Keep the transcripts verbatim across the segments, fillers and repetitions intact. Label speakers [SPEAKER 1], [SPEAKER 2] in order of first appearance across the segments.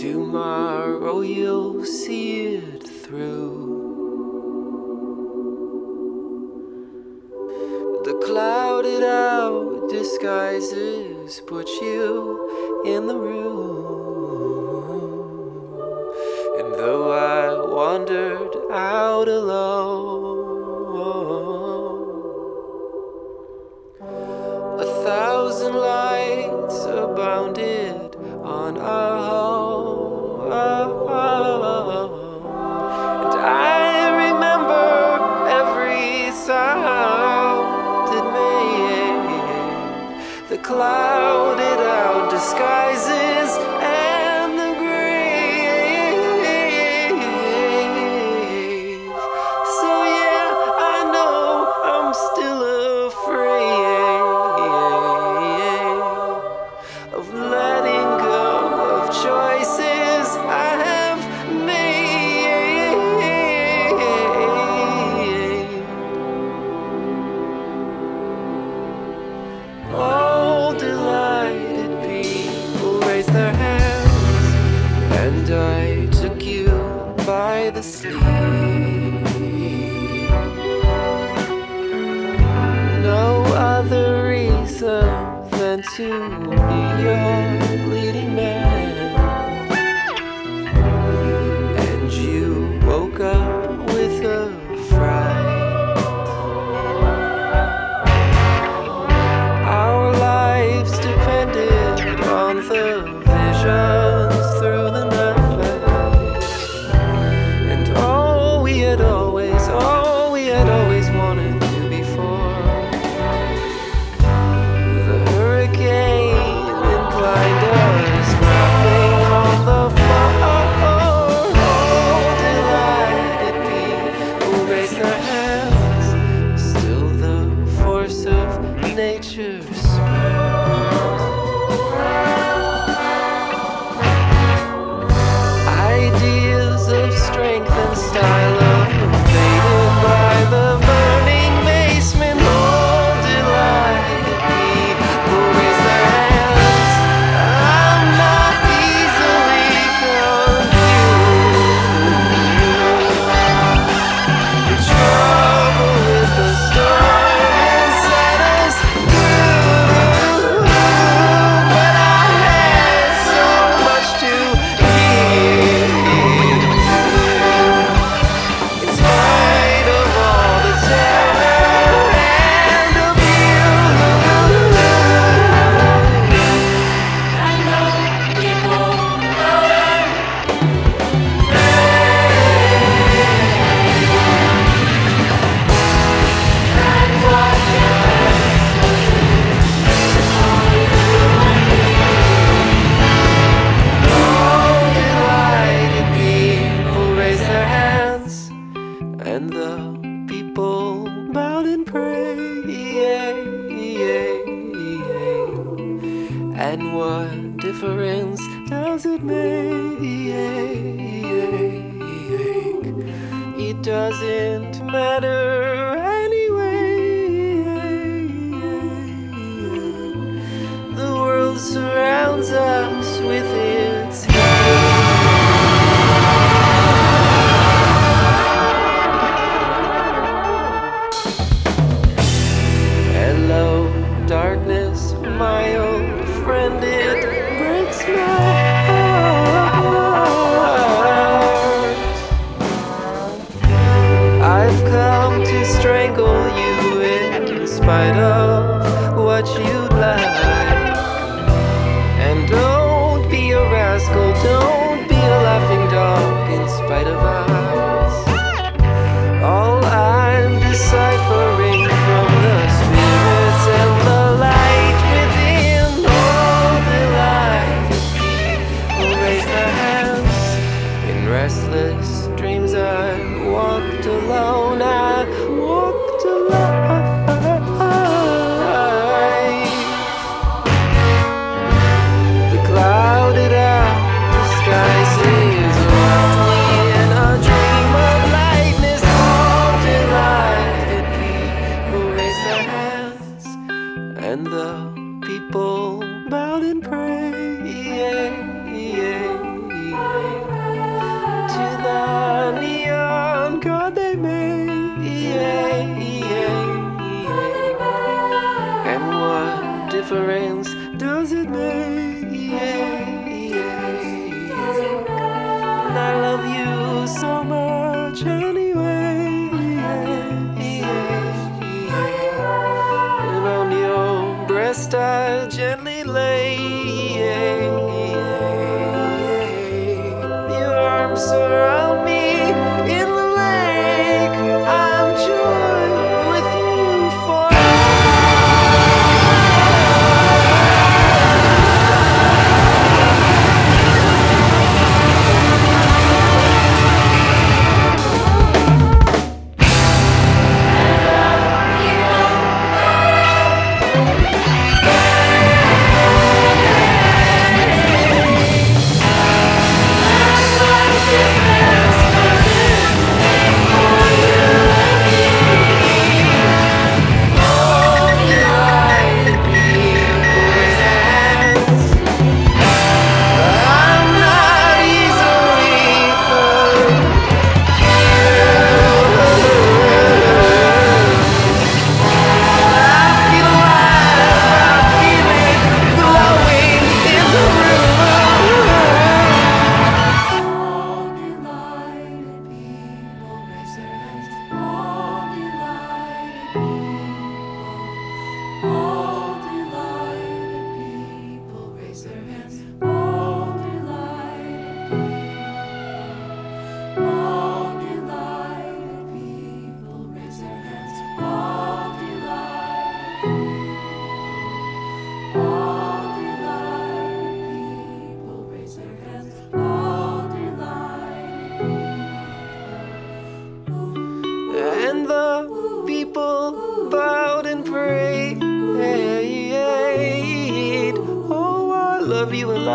[SPEAKER 1] Tomorrow you'll see it through. The clouded out disguises put you in the room. And though I wandered out alone, a thousand lights abounded on our home. And I remember every sound it made, the clouded out disguises and the grave. So yeah, I know I'm still afraid of letting go of choices I have made. All delighted people raised their hands, and I took you by the sleeve. No other reason than to be your leading man. And you woke up with a fright. Our lives depended on the visions through the night. And all we had always, all we had always wanted to be for. The hurricane inclined us, rapping on the floor. All delighted people raised their hands. Still the force of nature spurs. Ideas of strength and style evaded by the burning basement. All delighted people raise their hands. I'm not easily confused. The trouble with the storm inside us grew, but I had so much to give. In spite of all the terror and abuse, I know people learn. And what all delighted people raise their hands, and the people bowed and prayed. And what difference does it make? It doesn't matter anyway. The world surrounds us with its hello, darkness, my old friend, it breaks my heart. I've come to strangle you in spite of what you'd like. And don't be around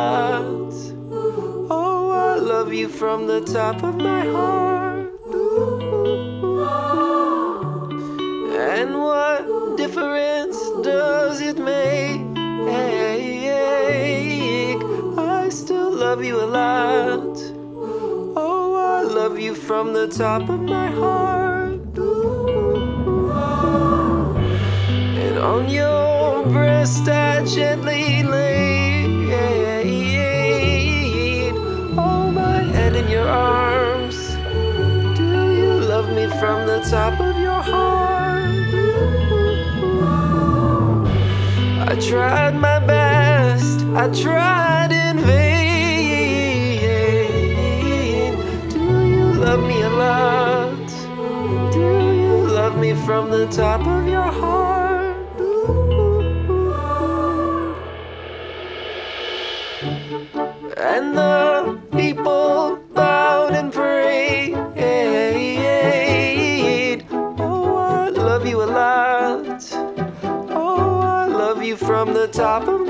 [SPEAKER 1] lot. Oh, I love you from the top of my heart. And what difference does it make? I still love you a lot. Oh, I love you from the top of my heart. And on your breast I gently laid. Hold my head in your arms. Do you love me from the top of your heart? I tried my best, I tried in vain. Do you love me a lot? Do you love me from the top of your heart? And the people bowed and prayed. Oh, I love you a lot. Oh, I love you from the top of